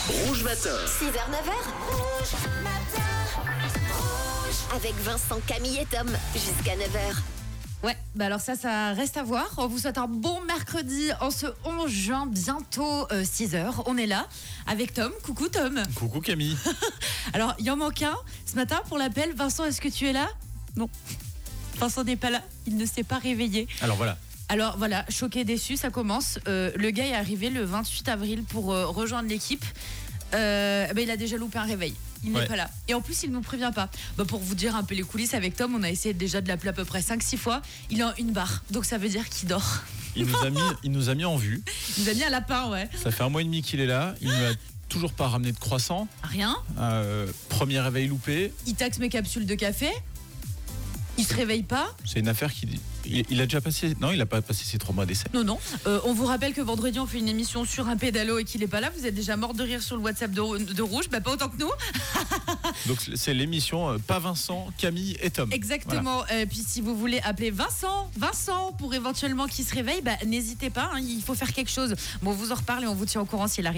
Rouge Matin. 6h, 9h. Rouge Matin. Rouge. Avec Vincent, Camille et Tom. Jusqu'à 9h. Ouais, bah alors ça reste à voir. On vous souhaite un bon mercredi en ce 11 juin, bientôt 6h. On est là avec Tom. Coucou Tom. Coucou Camille. Alors, il en manque un ce matin pour l'appel. Vincent, est-ce que tu es là ? Non. Vincent n'est pas là. Il ne s'est pas réveillé. Alors voilà, choqué, déçu, ça commence. Le gars est arrivé le 28 avril pour rejoindre l'équipe. Il a déjà loupé un réveil. Il n'est pas là. Et en plus, il ne nous prévient pas. Pour vous dire un peu les coulisses avec Tom, on a essayé déjà de l'appeler à peu près 5-6 fois. Il est en une barre, donc ça veut dire qu'il dort. Il nous a mis en vue. Il nous a mis un lapin, ouais. Ça fait 1 mois et demi qu'il est là. Il ne nous a toujours pas ramené de croissant. Rien. Premier réveil loupé. Il taxe mes capsules de café. Il se réveille pas. C'est une affaire il a déjà passé. Non, il n'a pas passé ses 3 mois d'essai. Non. On vous rappelle que vendredi, on fait une émission sur un pédalo et qu'il n'est pas là. Vous êtes déjà mort de rire sur le WhatsApp de Rouge. Pas autant que nous. Donc, c'est l'émission Pas Vincent, Camille et Tom. Exactement. Voilà. Puis, si vous voulez appeler Vincent, pour éventuellement qu'il se réveille, n'hésitez pas. Il faut faire quelque chose. Bon, on vous en reparle et on vous tient au courant s'il arrive.